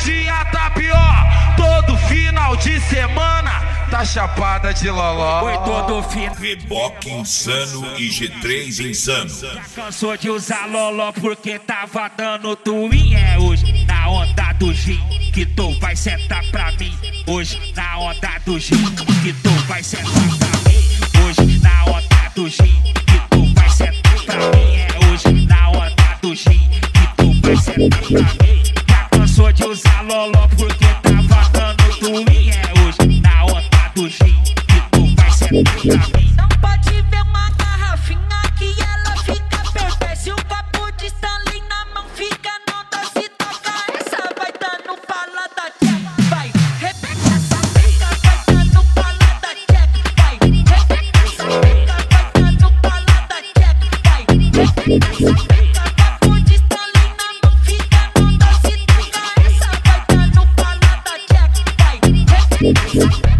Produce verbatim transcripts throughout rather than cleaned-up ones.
dia tá pior. Todo final de semana tá chapada de loló. Foi todo final. Reboque insano e G três insano. Já cansou de usar loló porque tava dando twin. É hoje na onda do gin que tu vai sentar pra mim. Hoje na onda do gin que tu vai sentar pra mim. Hoje na onda do gin que tu vai sentar pra mim. É hoje na onda do gin que tu vai sentar pra mim. Já cansou de usar loló porque tava dando twin. É hoje na onda do gin que tu vai sentar pra mim. Não pode ver uma garrafinha que ela fica perfeita. Se o copo de Stanley na mão fica não dá, se toca essa vai dando fala da tcheca. Vai, repete essa pica, vai dando fala da tcheca. Vai, repete essa pica, vai dando fala da tcheca. Vai, repete essa pica, copo de Stanley na mão fica não dá, se toca essa vai dando fala da tcheca. Vai, repete essa pica.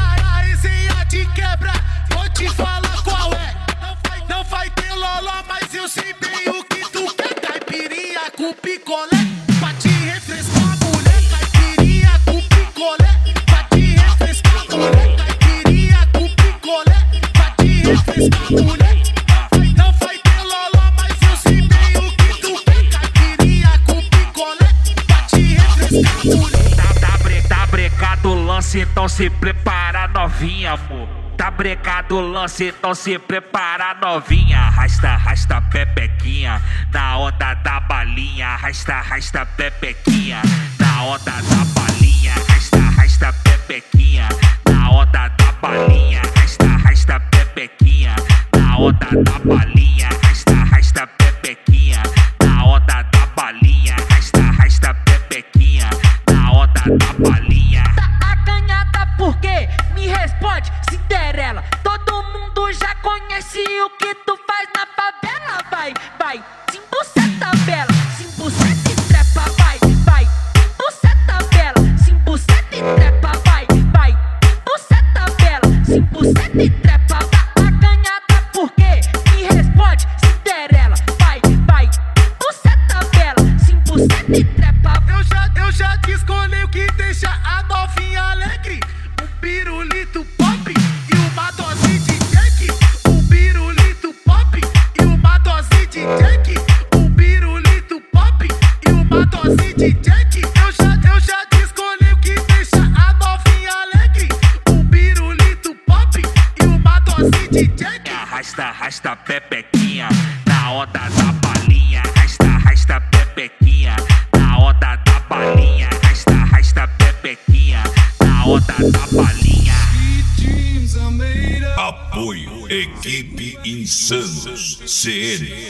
Te quebra, vou te falar qual é. Não vai, não vai ter loló, mas eu sei bem o que tu quer. Caipirinha com picolé, pra te refrescar, mulher. Caipirinha com picolé, pra te refrescar, mulher. Caipirinha com picolé, pra te refrescar, mulher. Não vai ter loló, mas eu sei bem o que tu quer. Caipirinha com picolé, pra te refrescar, mulher. Tá, tá, bre, tá brecado o lance, então se prepara novinha, amor. Tá brecado o lance, então se prepara novinha. Arrasta, arrasta pepequinha na onda da balinha. Arrasta, arrasta pepequinha na onda da balinha. Arrasta, arrasta pepequinha na onda da balinha. Arrasta, arrasta pepequinha na onda da balinha. Arrasta, arrasta pepequinha na onda da balinha. Arrasta, arrasta pepequinha na onda da balinha. Tá acanhada por quê? Me responde, Cinderela. Todo mundo já conhece o que tu faz na favela. Vai, vai, simbuceta bela, simbuceta e trepa, vai, vai, simbuceta bela, simbuceta e trepa, vai, vai, simbuceta bela, simbuceta e trepa. Tá acanhada por quê? Me responde, Cinderela. Vai, vai, simbuceta bela, simbuceta e trepa. Eu já, eu já te escolhi o que deixa a novinha alegre. Um pirulito pop e uma dose de Jack. Um pirulito pop e uma dose de Jack. Um pirulito pop e uma dose de Jack. Eu já, eu já te escolhi o que deixa a novinha alegre. Um pirulito pop e uma dose de Jack. Arrasta, arrasta pepequinha na onda da balinha. Arrasta, arrasta pepequinha na onda da balinha. Arrasta, arrasta pepequinha na onda da balinha. Apoio Equipe Insanos C N.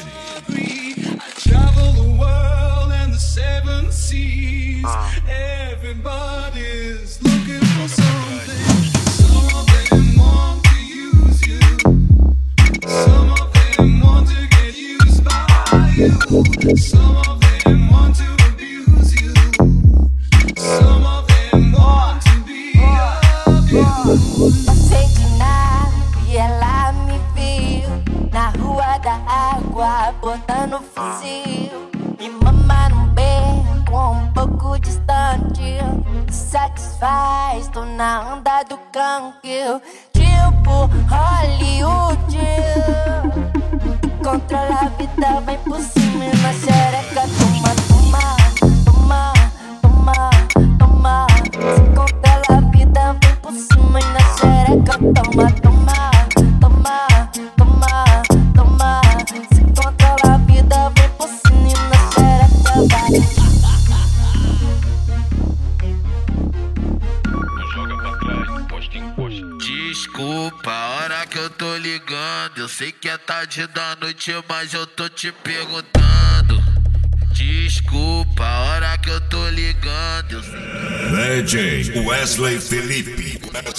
Everybody's looking for something. Some of them want to use you. Some of them want to get used by you. Some of them want to abuse you. Some of them want to be of you. Não sei de nada e ela me viu na rua da água botando fuzil. Me mama num beco um pouco distante. Satisfaz, tô na onda do canque. Tipo Hollywood. Controla a vida, vem por cima e na xereca. Toma, toma, toma, toma, toma. Se controla a vida, vem por cima e na xereca. Toma, toma, toma, toma, toma. Se controla a vida, vem por cima e na xereca. Vai. Desculpa a hora que eu tô ligando. Eu sei que é tarde da noite, mas eu tô te perguntando. Desculpa a hora que eu tô ligando. Eu sei D J Wesley Felipe.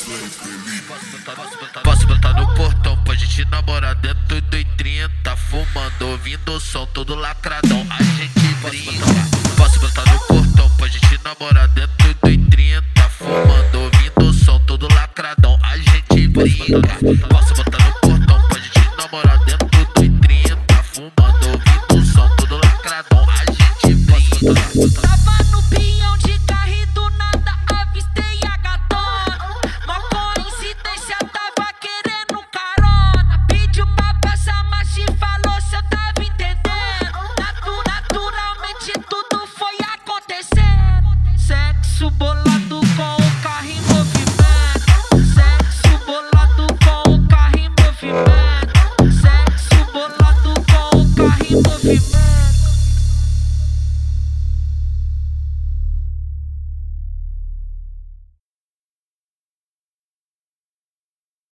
Posso botar no portão pra gente namorar dentro do trinta, fumando, ouvindo o som todo lacradão. A gente brinca. Posso botar no portão pra gente namorar dentro do trinta, fumando, ouvindo o som todo lacradão. A gente brinca. Posso botar no portão pra gente namorar dentro do trinta, fumando, ouvindo o som todo lacradão. A gente brinca. Tava no pinhão de carro bolado com o carro em movimento. Sexo bolado com o carro em movimento. Sexo bolado com o carro em movimento.